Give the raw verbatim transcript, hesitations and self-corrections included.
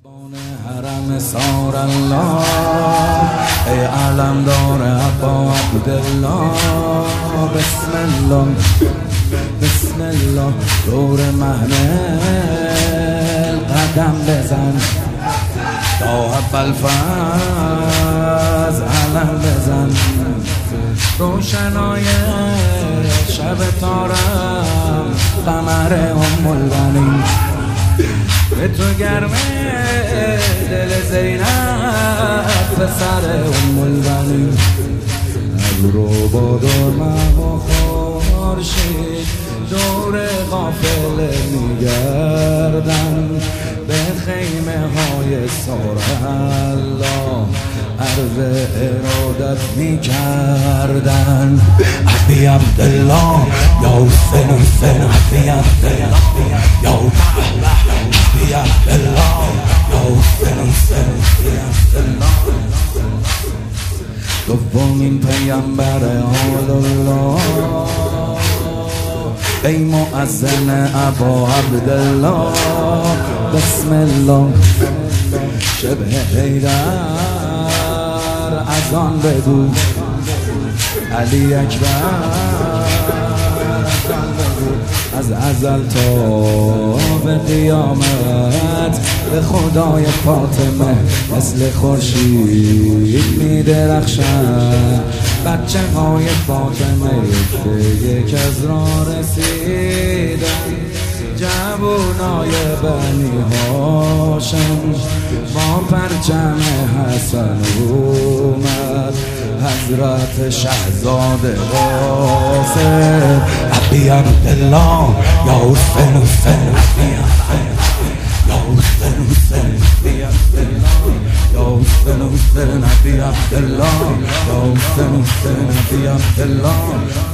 بان حرم سار الله ای علم دار ابا عبدالله بسم الله بسم الله دور محمل قدم بزن تا ابوالفضل علم بزن روشنای شب تارم قمر ام البنین به تو گرمه دل زینب پسر ام البنین ابرو بادر مه و خورشید دور قافله میگردن به خیمه های سار الله عرض ارادت میکردن ابی عبدالله یا حسین حسین ابی عبدالله یا ابی عبدالله یا حسین حسین ابی عبدالله دومین پیامبر الله ای مؤذن ابا عبدالله بسم الله شبه حیدر اذان بگو علی اکبر از ازل تا به قیامت به خدای فاطمه مثل خورشید می درخشن بچه های فاطمه یک یک از را رسیدن جوانای بنی هاشم با پرچم حسن اومد حضرت شهزاده قاسم ابی عبدالله یا حسین حسین یا حسین حسین ابی عبدالله یا حسین حسین ابی عبدالله یا حسین حسین ابی عبدالله